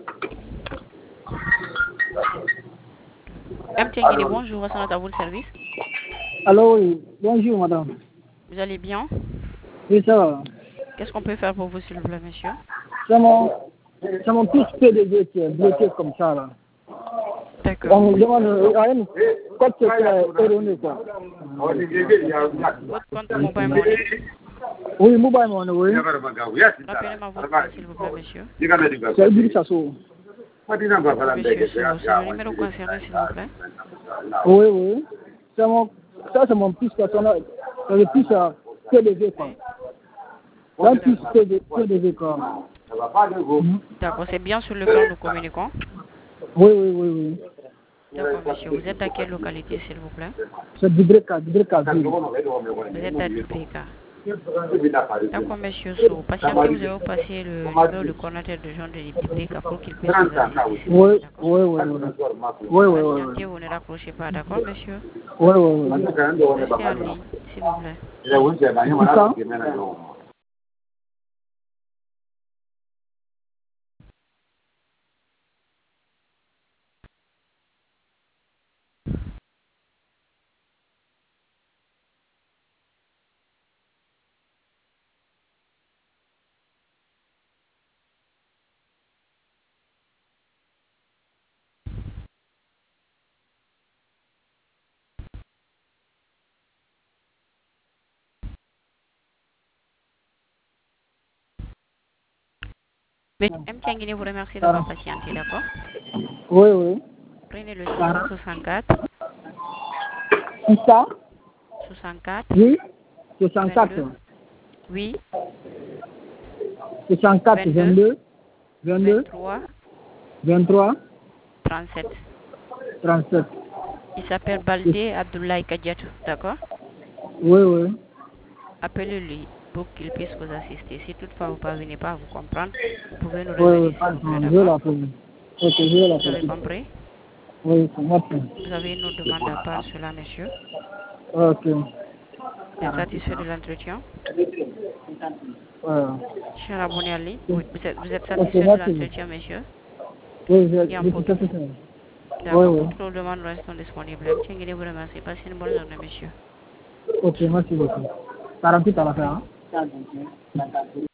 MTN Guinée, bonjour, à vous le service. Allô, oui. Bonjour, madame. Vous allez bien? Oui, ça va. Qu'est-ce qu'on peut faire pour vous, s'il vous plaît, monsieur? C'est mon fils PDG qui est bloqué comme ça, là. D'accord. On me demande, quand c'est erroné, quoi. Votre compte Mobile Money? Oui, Mobile Money, oui. Rappelez-moi votre nom, s'il vous plaît, monsieur. C'est Idrissa Sow. Monsieur Sow, c'est le numéro concerné, s'il vous plaît. Oui, oui. Ça, c'est mon fils personnel. C'est le fils PDG, quoi. C'est un fils PDG, quoi. D'accord, c'est bien sur lequel nous communiquons. Oui, oui, oui, oui. D'accord, monsieur. Vous êtes à quelle localité, s'il vous plaît? C'est Dubreka ville. Vous êtes à Dubreka. D'accord, monsieur Sow. Patientez, vous allez passer le numéro de coordinateur de Jean de Dubreka pour qu'il puisse vous assister. Oui, oui, oui. Oui, oui, oui. Patientez, vous ne raccrochez pas, d'accord, monsieur? Oui, oui, oui. Restez en ligne, s'il vous plaît. C'est ça? MTN Guinée vous remercie d'avoir patienté, d'accord? Oui, oui. Prenez le 664 C'est ça? 64 Oui. 64. 22 oui 64, 22, 23 23, 37. 37. Il s'appelle Baldé Abdoulaye Kadiatou, d'accord? Oui, oui. Appelez-lui pour qu'il puisse vous assister. Si toutefois vous ne parvenez pas à vous comprendre, vous pouvez nous Oui, revenir, oui. s'il vous plaît, Je vais d'accord? l'appeler. Ok, je vais Vous avez l'appeler. compris? Oui, merci. Vous avez une autre demande à part cela, monsieur? Ok. Vous êtes satisfait de l'entretien? Voilà. Cher abonné à lui, oui, vous êtes Ok, satisfait de merci. l'entretien, monsieur? Oui, Et en je suis pour satisfait. Oui, d'accord, oui. pour toutes les demandes restant disponibles. MTN Guinée vous remercie. Passez une bonne journée, monsieur. Ok, merci beaucoup. 48 Je à vous en la prie. fin, hein?